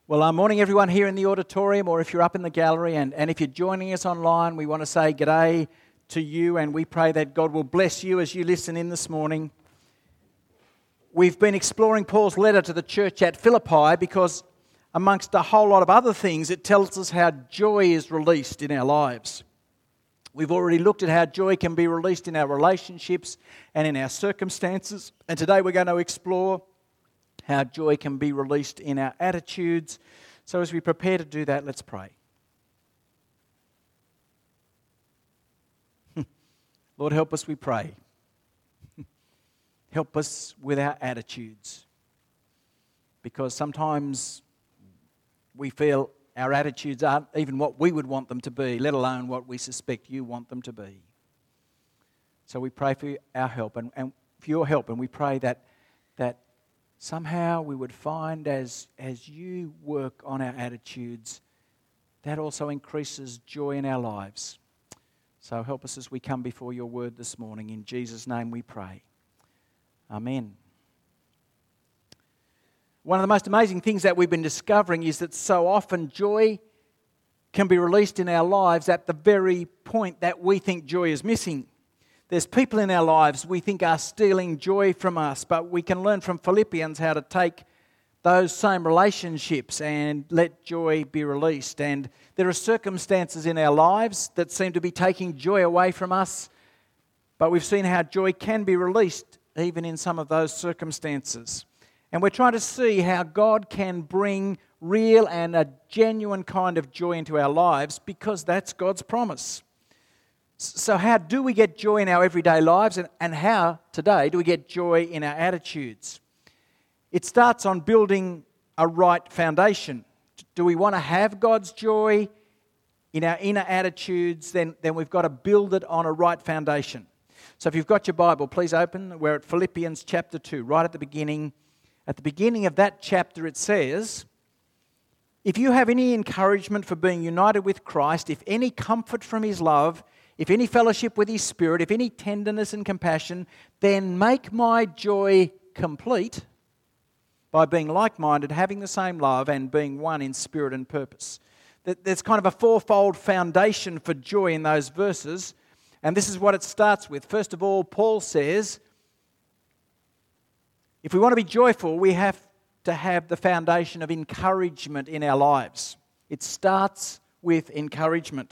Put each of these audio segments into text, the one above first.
Well, morning everyone here in the auditorium, or if you're up in the gallery, and if you're joining us online, we want to say g'day to you, and we pray that God will bless you as you listen in this morning. We've been exploring Paul's letter to the church at Philippi because, amongst a whole lot of other things, it tells us how joy is released in our lives. We've already looked at how joy can be released in our relationships and in our circumstances, and today we're going to explore how joy can be released in our attitudes. So as we prepare to do that, let's pray. Lord, help us, we pray. Help us with our attitudes. Because sometimes we feel our attitudes aren't even what we would want them to be, let alone what we suspect you want them to be. So we pray for our help and for your help, and we pray that somehow we would find as you work on our attitudes, that also increases joy in our lives. So help us as we come before your word this morning. In Jesus' name we pray. Amen. One of the most amazing things that we've been discovering is that so often joy can be released in our lives at the very point that we think joy is missing. There's people in our lives we think are stealing joy from us, but we can learn from Philippians how to take those same relationships and let joy be released. And there are circumstances in our lives that seem to be taking joy away from us, but we've seen how joy can be released even in some of those circumstances. And we're trying to see how God can bring real and a genuine kind of joy into our lives, because that's God's promise. So how do we get joy in our everyday lives, and how today do we get joy in our attitudes? It starts on building a right foundation. Do we want to have God's joy in our inner attitudes? Then we've got to build it on a right foundation. So if you've got your Bible, please open. We're at Philippians chapter 2, right at the beginning. At the beginning of that chapter it says, "If you have any encouragement for being united with Christ, if any comfort from His love, if any fellowship with His Spirit, if any tenderness and compassion, then make my joy complete by being like-minded, having the same love, and being one in spirit and purpose." There's kind of a fourfold foundation for joy in those verses, and this is what it starts with. First of all, Paul says, if we want to be joyful, we have to have the foundation of encouragement in our lives. It starts with encouragement.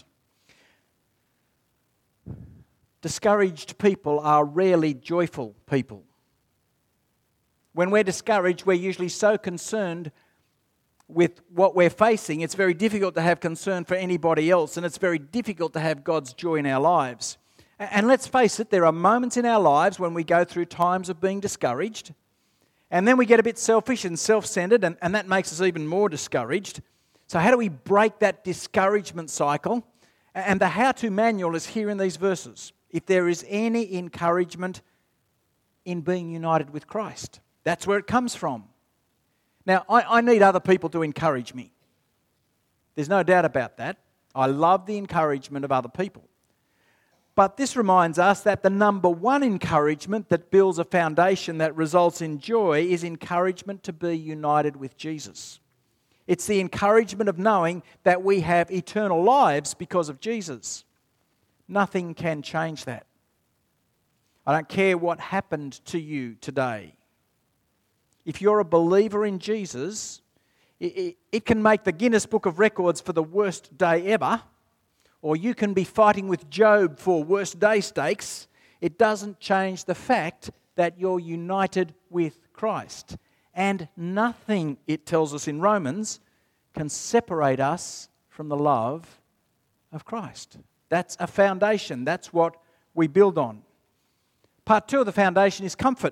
Discouraged people are rarely joyful people. When we're discouraged, we're usually so concerned with what we're facing, it's very difficult to have concern for anybody else, and it's very difficult to have God's joy in our lives. And let's face it, there are moments in our lives when we go through times of being discouraged, and then we get a bit selfish and self-centered, and that makes us even more discouraged. So how do we break that discouragement cycle? And the how-to manual is here in these verses. If there is any encouragement in being united with Christ, that's where it comes from. Now, I need other people to encourage me. There's no doubt about that. I love the encouragement of other people. But this reminds us that the number one encouragement that builds a foundation that results in joy is encouragement to be united with Jesus. It's the encouragement of knowing that we have eternal lives because of Jesus. Nothing can change that. I don't care what happened to you today. If you're a believer in Jesus, it can make the Guinness Book of Records for the worst day ever, or you can be fighting with Job for worst day stakes. It doesn't change the fact that you're united with Christ. And nothing, it tells us in Romans, can separate us from the love of Christ. That's a foundation. That's what we build on. Part two of the foundation is comfort.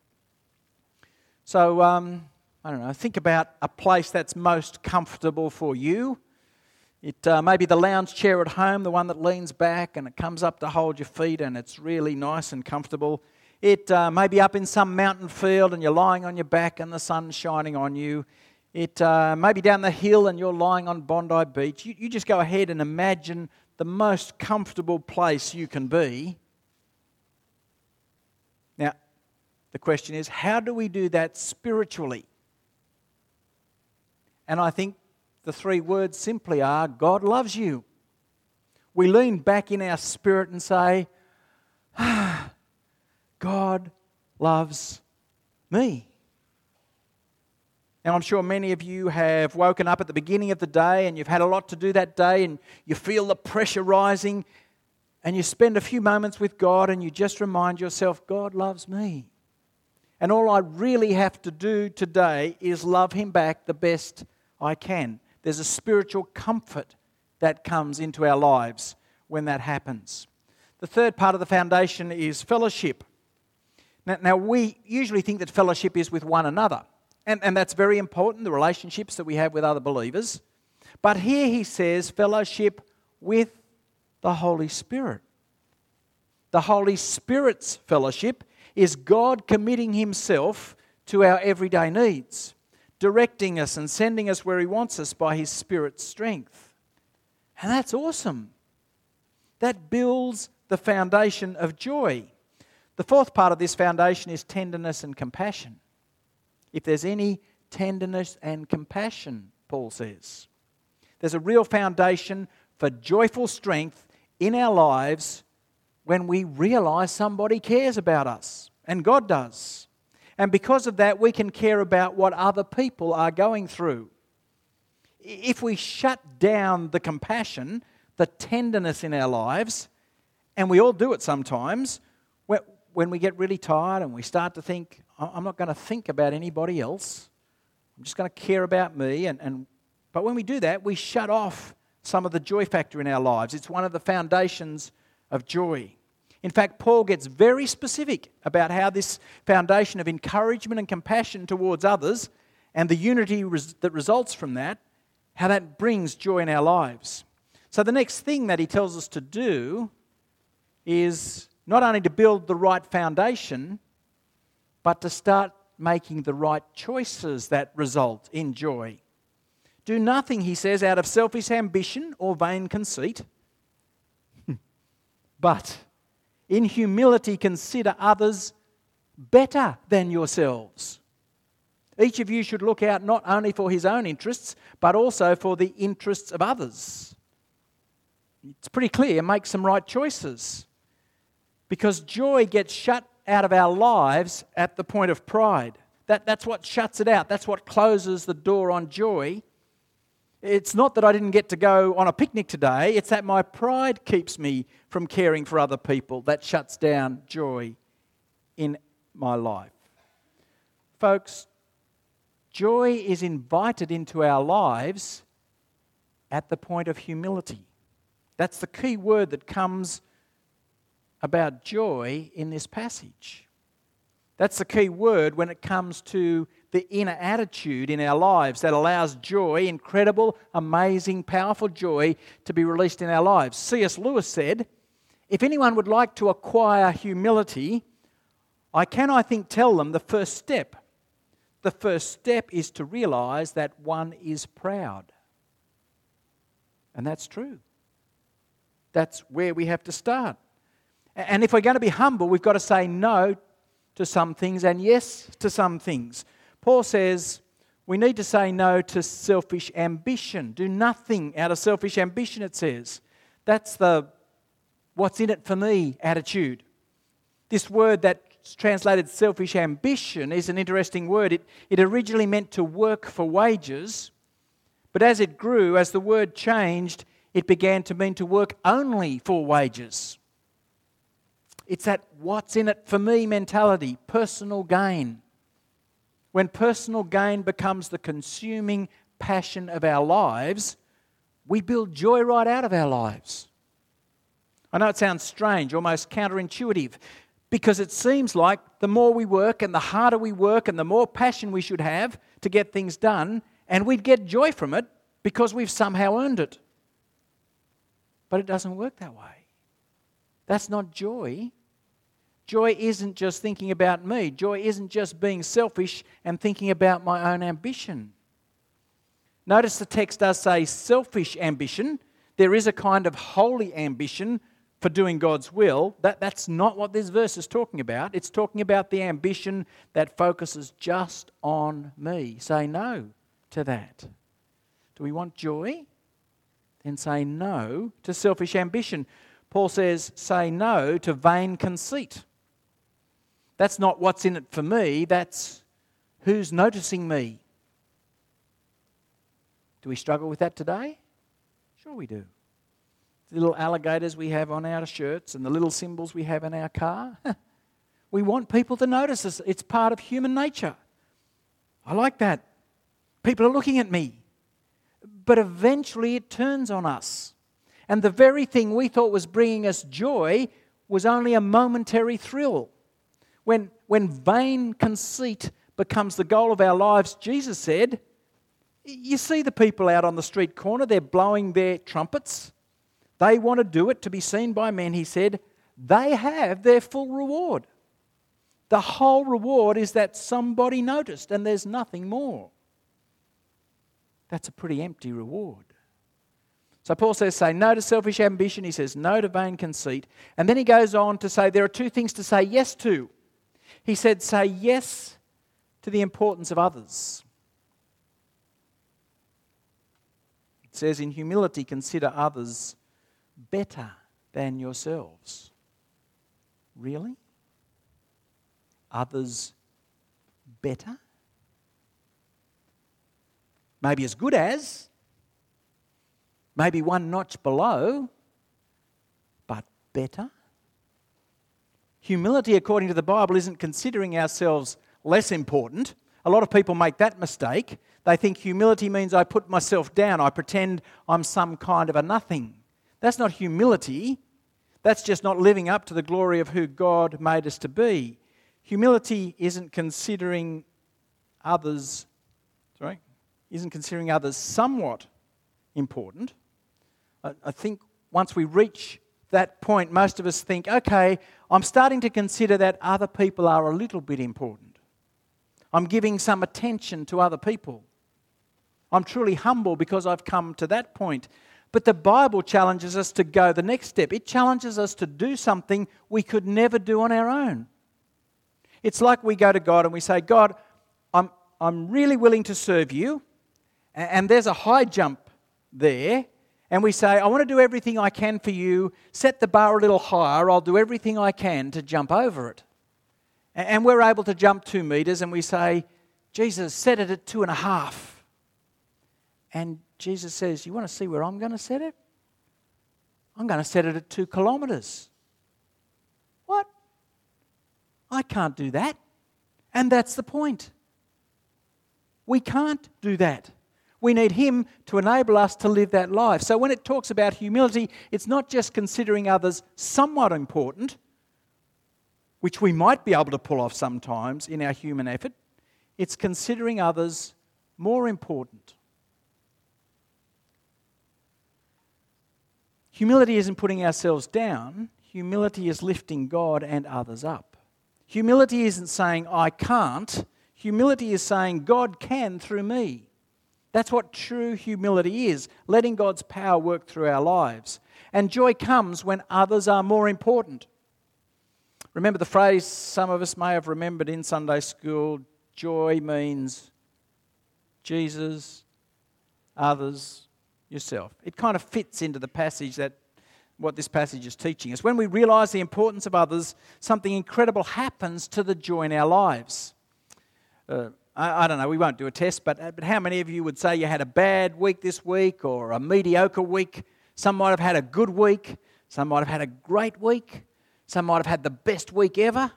So, think about a place that's most comfortable for you. It may be the lounge chair at home, the one that leans back and it comes up to hold your feet and it's really nice and comfortable. It may be up in some mountain field and you're lying on your back and the sun's shining on you. It may be down the hill and you're lying on Bondi Beach. You just go ahead and imagine the most comfortable place you can be. Now, the question is, how do we do that spiritually? And I think the three words simply are, God loves you. We lean back in our spirit and say, God loves me. Now, I'm sure many of you have woken up at the beginning of the day and you've had a lot to do that day and you feel the pressure rising and you spend a few moments with God and you just remind yourself, God loves me. And all I really have to do today is love Him back the best I can. There's a spiritual comfort that comes into our lives when that happens. The third part of the foundation is fellowship. Now we usually think that fellowship is with one another. And that's very important, the relationships that we have with other believers. But here he says fellowship with the Holy Spirit. The Holy Spirit's fellowship is God committing Himself to our everyday needs, directing us and sending us where He wants us by His Spirit's strength. And that's awesome. That builds the foundation of joy. The fourth part of this foundation is tenderness and compassion. If there's any tenderness and compassion, Paul says, there's a real foundation for joyful strength in our lives when we realise somebody cares about us, and God does. And because of that, we can care about what other people are going through. If we shut down the compassion, the tenderness in our lives, and we all do it sometimes, when we get really tired and we start to think, I'm not going to think about anybody else, I'm just going to care about me. But when we do that, we shut off some of the joy factor in our lives. It's one of the foundations of joy. In fact, Paul gets very specific about how this foundation of encouragement and compassion towards others and the unity that results from that, how that brings joy in our lives. So the next thing that he tells us to do is not only to build the right foundation, but to start making the right choices that result in joy. Do nothing, he says, out of selfish ambition or vain conceit, but in humility consider others better than yourselves. Each of you should look out not only for his own interests, but also for the interests of others. It's pretty clear, make some right choices. Because joy gets shut out of our lives at the point of pride. That's what shuts it out. That's what closes the door on joy. It's not that I didn't get to go on a picnic today. It's that my pride keeps me from caring for other people. That shuts down joy in my life. Folks, joy is invited into our lives at the point of humility. That's the key word that comes about joy in this passage. That's the key word when it comes to the inner attitude in our lives that allows joy, incredible, amazing, powerful joy to be released in our lives. C.S. Lewis said, if anyone would like to acquire humility, I think, tell them the first step. The first step is to realise that one is proud. And that's true. That's where we have to start. And if we're going to be humble, we've got to say no to some things and yes to some things. Paul says we need to say no to selfish ambition. Do nothing out of selfish ambition, it says. That's the what's in it for me attitude. This word that's translated selfish ambition is an interesting word. It originally meant to work for wages, but as it grew, as the word changed, it began to mean to work only for wages. It's that what's in it for me mentality, personal gain. When personal gain becomes the consuming passion of our lives, we build joy right out of our lives. I know it sounds strange, almost counterintuitive, because it seems like the more we work and the harder we work and the more passion we should have to get things done, and we'd get joy from it because we've somehow earned it. But it doesn't work that way. That's not joy. Joy isn't just thinking about me. Joy isn't just being selfish and thinking about my own ambition. Notice the text does say selfish ambition. There is a kind of holy ambition for doing God's will. That's not what this verse is talking about. It's talking about the ambition that focuses just on me. Say no to that. Do we want joy? Then say no to selfish ambition. Paul says, say no to vain conceit. That's not what's in it for me, that's who's noticing me. Do we struggle with that today? Sure we do. The little alligators we have on our shirts and the little symbols we have in our car. We want people to notice us. It's part of human nature. I like that. People are looking at me. But eventually it turns on us. And the very thing we thought was bringing us joy was only a momentary thrill. When vain conceit becomes the goal of our lives, Jesus said, you see the people out on the street corner, they're blowing their trumpets. They want to do it to be seen by men, he said. They have their full reward. The whole reward is that somebody noticed, and there's nothing more. That's a pretty empty reward. So Paul says, say no to selfish ambition. He says no to vain conceit. And then he goes on to say there are two things to say yes to. He said, say yes to the importance of others. It says, in humility, consider others better than yourselves. Really? Others better? Maybe as good as, maybe one notch below, but better? Humility, according to the Bible, isn't considering ourselves less important. A lot of people make that mistake. They think humility means I put myself down. I pretend I'm some kind of a nothing. That's not humility. That's just not living up to the glory of who God made us to be. Humility isn't considering others somewhat important. I think once we reach that point, most of us think, okay, I'm starting to consider that other people are a little bit important. I'm giving some attention to other people. I'm truly humble because I've come to that point. But the Bible challenges us to go the next step. It challenges us to do something we could never do on our own. It's like we go to God and we say, God, I'm really willing to serve you. And there's a high jump there. And we say, I want to do everything I can for you. Set the bar a little higher. I'll do everything I can to jump over it. And we're able to jump 2 meters and we say, Jesus, set it at 2.5. And Jesus says, you want to see where I'm going to set it? I'm going to set it at 2 kilometers. What? I can't do that. And that's the point. We can't do that. We need Him to enable us to live that life. So when it talks about humility, it's not just considering others somewhat important, which we might be able to pull off sometimes in our human effort. It's considering others more important. Humility isn't putting ourselves down. Humility is lifting God and others up. Humility isn't saying, I can't. Humility is saying, God can through me. That's what true humility is, letting God's power work through our lives. And joy comes when others are more important. Remember the phrase some of us may have remembered in Sunday school, joy means Jesus, others, yourself. It kind of fits into the passage what this passage is teaching us. When we realise the importance of others, something incredible happens to the joy in our lives. I don't know, we won't do a test, but how many of you would say you had a bad week this week or a mediocre week? Some might have had a good week. Some might have had a great week. Some might have had the best week ever.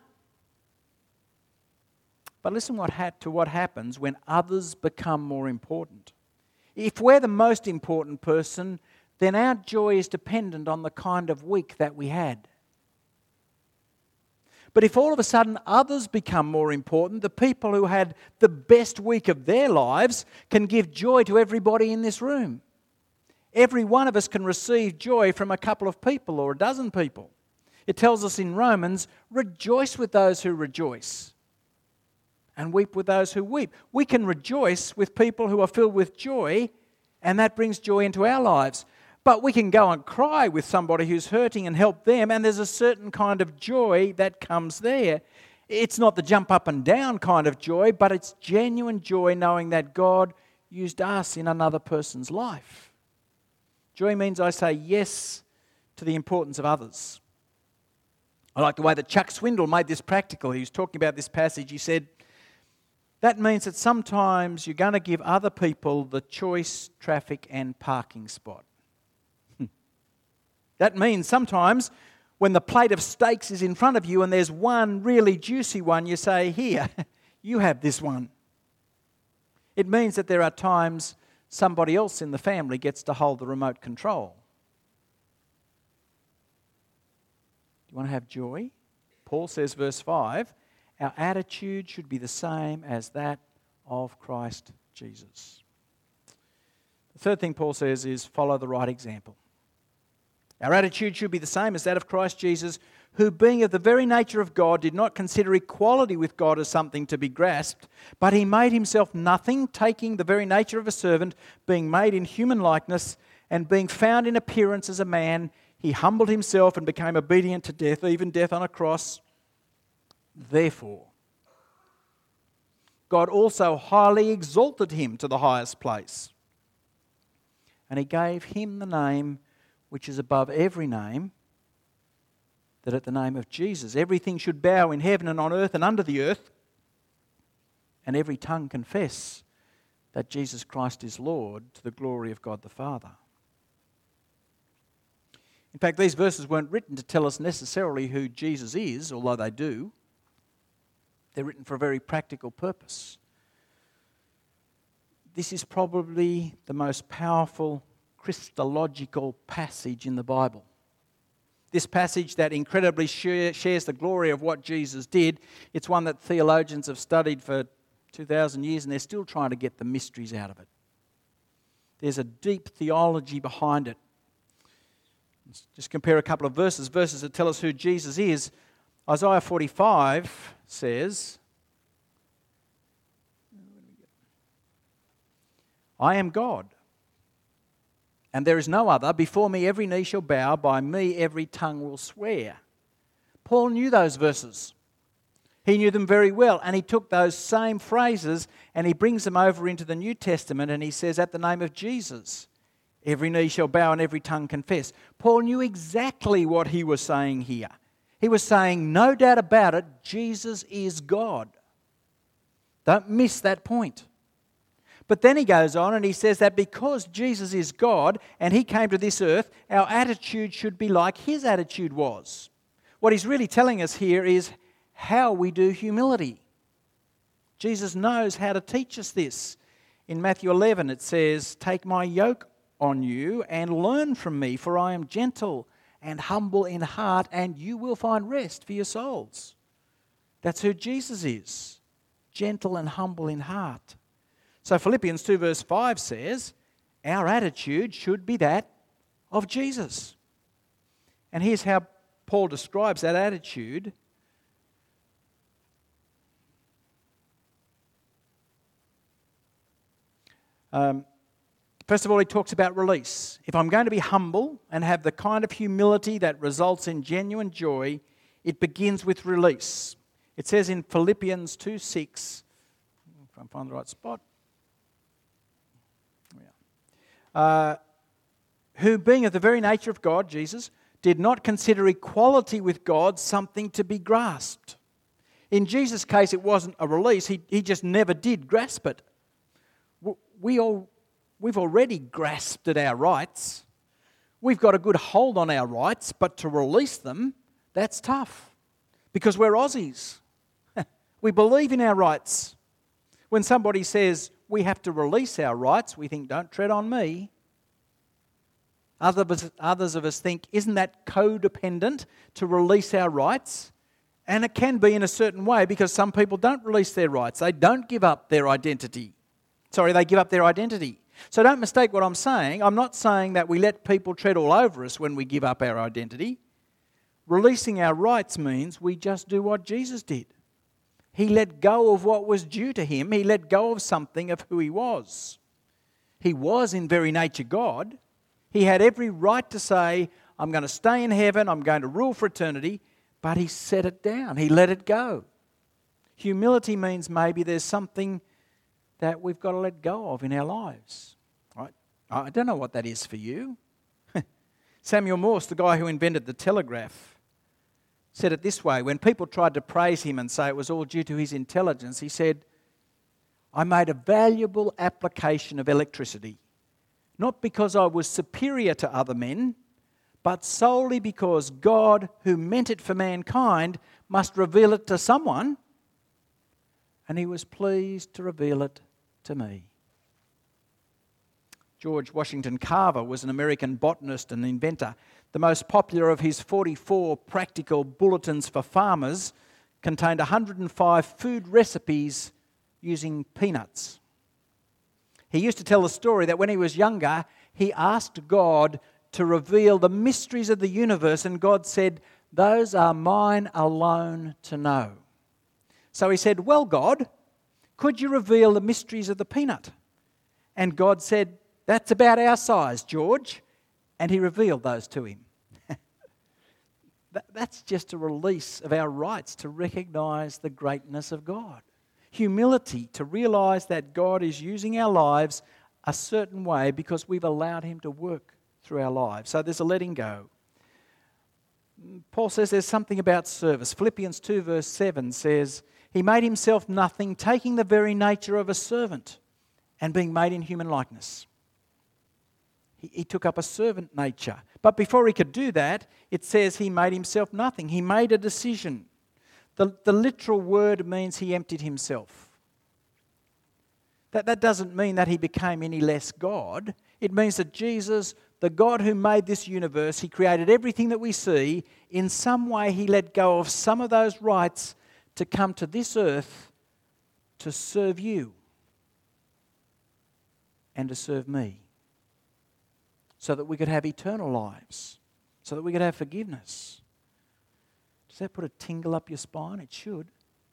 But listen to what happens when others become more important. If we're the most important person, then our joy is dependent on the kind of week that we had. But if all of a sudden others become more important, the people who had the best week of their lives can give joy to everybody in this room. Every one of us can receive joy from a couple of people or a dozen people. It tells us in Romans, rejoice with those who rejoice and weep with those who weep. We can rejoice with people who are filled with joy, and that brings joy into our lives. But we can go and cry with somebody who's hurting and help them, and there's a certain kind of joy that comes there. It's not the jump up and down kind of joy, but it's genuine joy knowing that God used us in another person's life. Joy means I say yes to the importance of others. I like the way that Chuck Swindoll made this practical. He was talking about this passage. He said, that means that sometimes you're going to give other people the choice traffic and parking spot. That means sometimes when the plate of steaks is in front of you and there's one really juicy one, you say, here, you have this one. It means that there are times somebody else in the family gets to hold the remote control. Do you want to have joy? Paul says, verse 5, our attitude should be the same as that of Christ Jesus. The third thing Paul says is follow the right example. Our attitude should be the same as that of Christ Jesus, who being of the very nature of God did not consider equality with God as something to be grasped, but he made himself nothing, taking the very nature of a servant, being made in human likeness, and being found in appearance as a man, he humbled himself and became obedient to death, even death on a cross. Therefore, God also highly exalted him to the highest place, and he gave him the name which is above every name, that at the name of Jesus everything should bow in heaven and on earth and under the earth, and every tongue confess that Jesus Christ is Lord, to the glory of God the Father. In fact, these verses weren't written to tell us necessarily who Jesus is, although they do. They're written for a very practical purpose. This is probably the most powerful Christological passage in the Bible. This passage that incredibly shares the glory of what Jesus did. It's one that theologians have studied for 2,000 years and they're still trying to get the mysteries out of it. There's a deep theology behind it. Let's just compare a couple of verses that tell us who Jesus is. Isaiah 45 says, I am God, and there is no other. Before me every knee shall bow, by me every tongue will swear. Paul knew those verses. He knew them very well, and he took those same phrases and he brings them over into the New Testament, and he says, at the name of Jesus, every knee shall bow and every tongue confess. Paul knew exactly what he was saying here. He was saying, no doubt about it, Jesus is God. Don't miss that point. But then he goes on and he says that because Jesus is God and he came to this earth, our attitude should be like his attitude was. What he's really telling us here is how we do humility. Jesus knows how to teach us this. In Matthew 11 it says, take my yoke on you and learn from me, for I am gentle and humble in heart, and you will find rest for your souls. That's who Jesus is, gentle and humble in heart. So Philippians 2 verse 5 says, our attitude should be that of Jesus. And here's how Paul describes that attitude. First of all, he talks about release. If I'm going to be humble and have the kind of humility that results in genuine joy, it begins with release. It says in Philippians 2:6, if I can find the right spot, who being of the very nature of God, Jesus, did not consider equality with God something to be grasped. In Jesus' case, it wasn't a release. He just never did grasp it. We've already grasped at our rights. We've got a good hold on our rights, but to release them, that's tough. Because we're Aussies. We believe in our rights. When somebody says we have to release our rights, we think, don't tread on me. Others of us think, isn't that codependent to release our rights? And it can be in a certain way, because some people don't release their rights. They don't give up their identity. They give up their identity. So don't mistake what I'm saying. I'm not saying that we let people tread all over us when we give up our identity. Releasing our rights means we just do what Jesus did. He let go of what was due to him. He let go of something of who he was. He was in very nature God. He had every right to say, I'm going to stay in heaven, I'm going to rule for eternity, but he set it down. He let it go. Humility means maybe there's something that we've got to let go of in our lives. Right? I don't know what that is for you. Samuel Morse, the guy who invented the telegraph, said it this way. When people tried to praise him and say it was all due to his intelligence, he said, "I made a valuable application of electricity, not because I was superior to other men, but solely because God, who meant it for mankind, must reveal it to someone, and he was pleased to reveal it to me." George Washington Carver was an American botanist and inventor. The most popular of his 44 practical bulletins for farmers contained 105 food recipes using peanuts. He used to tell the story that when he was younger, he asked God to reveal the mysteries of the universe, and God said, "Those are mine alone to know." So he said, "Well, God, could you reveal the mysteries of the peanut?" And God said, "That's about our size, George." And he revealed those to him. That's just a release of our rights to recognise the greatness of God. Humility to realise that God is using our lives a certain way because we've allowed him to work through our lives. So there's a letting go. Paul says there's something about service. Philippians 2 verse 7 says, "He made himself nothing, taking the very nature of a servant and being made in human likeness." He took up a servant nature. But before he could do that, it says he made himself nothing. He made a decision. The literal word means he emptied himself. That doesn't mean that he became any less God. It means that Jesus, the God who made this universe, he created everything that we see, in some way he let go of some of those rights to come to this earth to serve you and to serve me, so that we could have eternal lives, so that we could have forgiveness. Does that put a tingle up your spine? It should.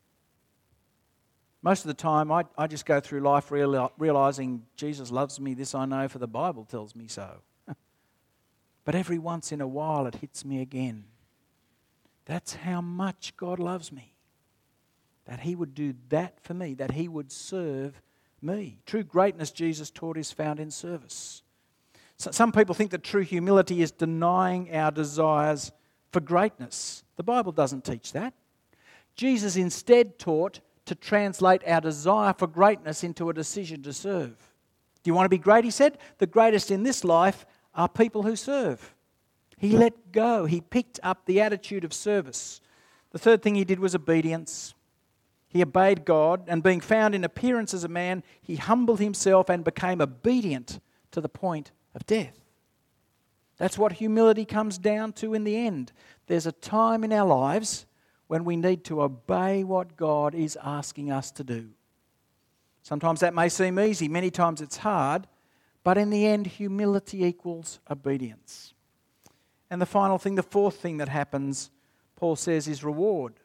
Most of the time, I just go through life realising Jesus loves me, this I know, for the Bible tells me so. But every once in a while it hits me again. That's how much God loves me. That he would do that for me, that he would serve me. True greatness, Jesus taught, is found in service. So some people think that true humility is denying our desires for greatness. The Bible doesn't teach that. Jesus instead taught to translate our desire for greatness into a decision to serve. Do you want to be great, he said? The greatest in this life are people who serve. He let go. He picked up the attitude of service. The third thing he did was obedience. He obeyed God, and being found in appearance as a man, he humbled himself and became obedient to the point of death. That's what humility comes down to in the end. There's a time in our lives when we need to obey what God is asking us to do. Sometimes that may seem easy, many times it's hard, but in the end, humility equals obedience. And the final thing, the fourth thing that happens, Paul says, is reward.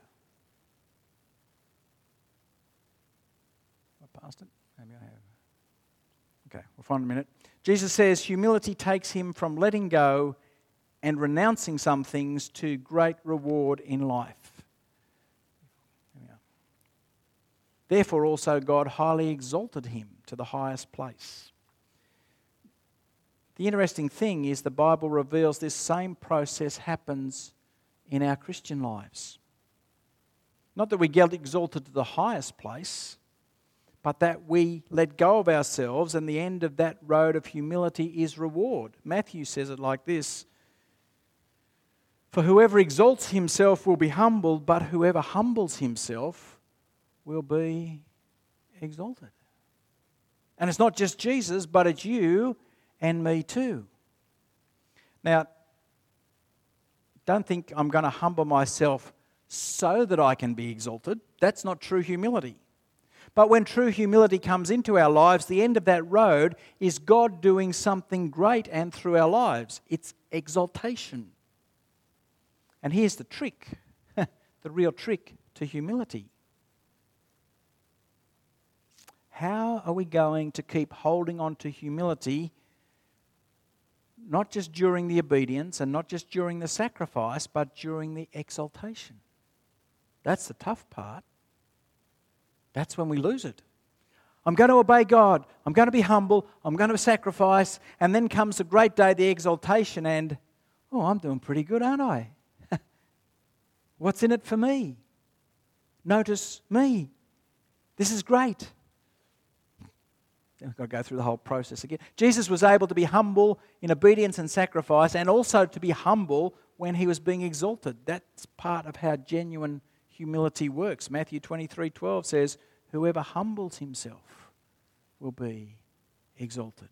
Have I passed it? Maybe I have. Okay, we'll find a minute. Jesus says humility takes him from letting go and renouncing some things to great reward in life. Here we are. Therefore also God highly exalted him to the highest place. The interesting thing is the Bible reveals this same process happens in our Christian lives. Not that we get exalted to the highest place, but that we let go of ourselves, and the end of that road of humility is reward. Matthew says it like this: "For whoever exalts himself will be humbled, but whoever humbles himself will be exalted." And it's not just Jesus, but it's you and me too. Now, don't think I'm going to humble myself so that I can be exalted. That's not true humility. But when true humility comes into our lives, the end of that road is God doing something great and through our lives. It's exaltation. And here's the trick, the real trick to humility. How are we going to keep holding on to humility, not just during the obedience and not just during the sacrifice, but during the exaltation? That's the tough part. That's when we lose it. I'm going to obey God. I'm going to be humble. I'm going to sacrifice. And then comes the great day, the exaltation, and, oh, I'm doing pretty good, aren't I? What's in it for me? Notice me. This is great. I've got to go through the whole process again. Jesus was able to be humble in obedience and sacrifice, and also to be humble when he was being exalted. That's part of how genuine humility works. Matthew 23:12 says, whoever humbles himself will be exalted.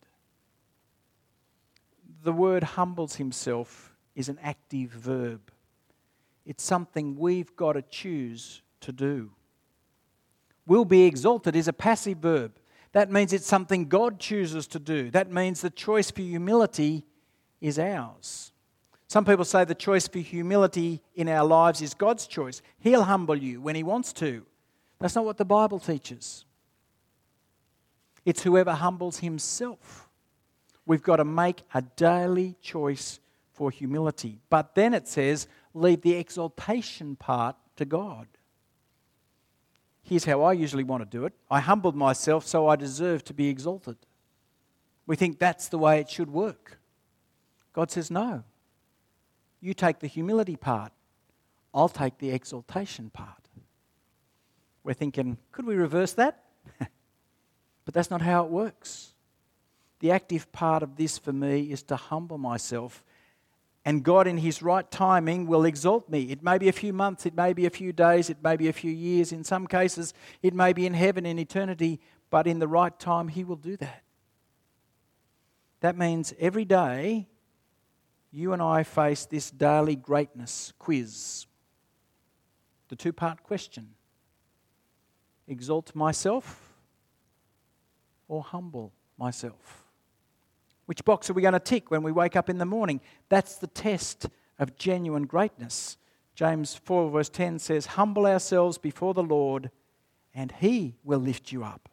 The word humbles himself is an active verb. It's something we've got to choose to do. Will be exalted is a passive verb. That means it's something God chooses to do. That means the choice for humility is ours. Some people say the choice for humility in our lives is God's choice. He'll humble you when he wants to. That's not what the Bible teaches. It's whoever humbles himself. We've got to make a daily choice for humility. But then it says, leave the exaltation part to God. Here's how I usually want to do it. I humbled myself, so I deserve to be exalted. We think that's the way it should work. God says, no. You take the humility part. I'll take the exaltation part. We're thinking, could we reverse that? But that's not how it works. The active part of this for me is to humble myself, and God in his right timing will exalt me. It may be a few months, it may be a few days, it may be a few years. In some cases, it may be in heaven, in eternity, but in the right time, he will do that. That means every day, you and I face this daily greatness quiz. The two-part question. Exalt myself or humble myself? Which box are we going to tick when we wake up in the morning? That's the test of genuine greatness. James 4 verse 10 says, humble ourselves before the Lord and he will lift you up.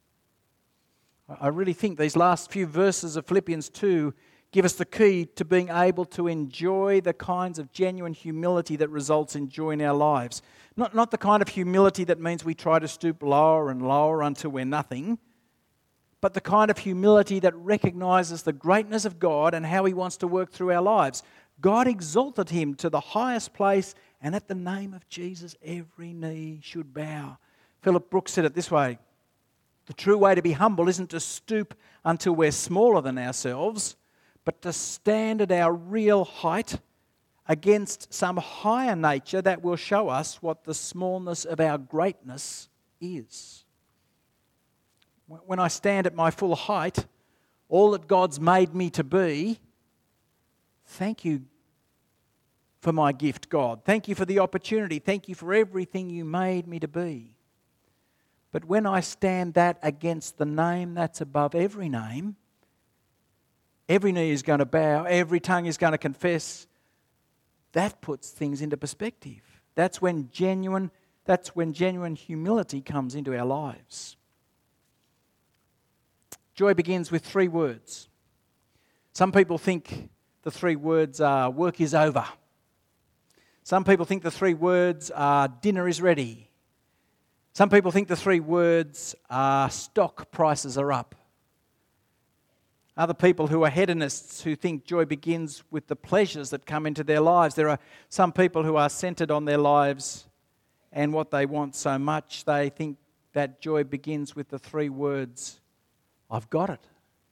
I really think these last few verses of Philippians 2 give us the key to being able to enjoy the kinds of genuine humility that results in joy in our lives. Not the kind of humility that means we try to stoop lower and lower until we're nothing, but the kind of humility that recognizes the greatness of God and how he wants to work through our lives. God exalted him to the highest place, and at the name of Jesus, every knee should bow. Philip Brooks said it this way: the true way to be humble isn't to stoop until we're smaller than ourselves, but to stand at our real height against some higher nature that will show us what the smallness of our greatness is. When I stand at my full height, all that God's made me to be, thank you for my gift, God. Thank you for the opportunity. Thank you for everything you made me to be. But when I stand that against the name that's above every name, every knee is going to bow, every tongue is going to confess, that puts things into perspective. That's when genuine humility comes into our lives. Joy begins with 3 words. Some people think the 3 words are work is over. Some people think the 3 words are dinner is ready. Some people think the 3 words are stock prices are up. Other people who are hedonists who think joy begins with the pleasures that come into their lives. There are some people who are centered on their lives and what they want so much, they think that joy begins with the 3 words, I've got it.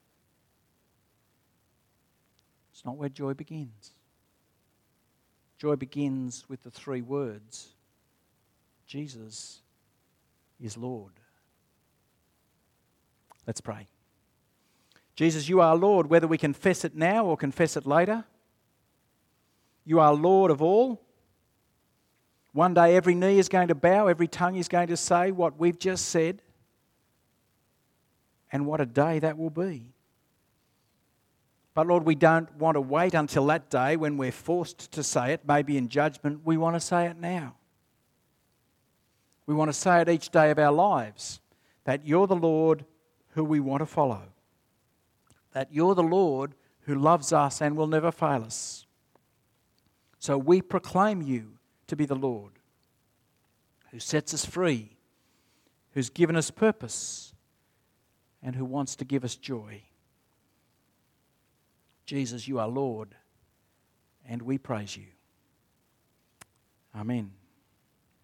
It's not where joy begins. Joy begins with the 3 words, Jesus is Lord. Let's pray. Jesus, you are Lord, whether we confess it now or confess it later. You are Lord of all. One day every knee is going to bow, every tongue is going to say what we've just said. And what a day that will be. But Lord, we don't want to wait until that day when we're forced to say it, maybe in judgment. We want to say it now. We want to say it each day of our lives, that you're the Lord who we want to follow. That you're the Lord who loves us and will never fail us. So we proclaim you to be the Lord who sets us free, who's given us purpose, and who wants to give us joy. Jesus, you are Lord, and we praise you. Amen.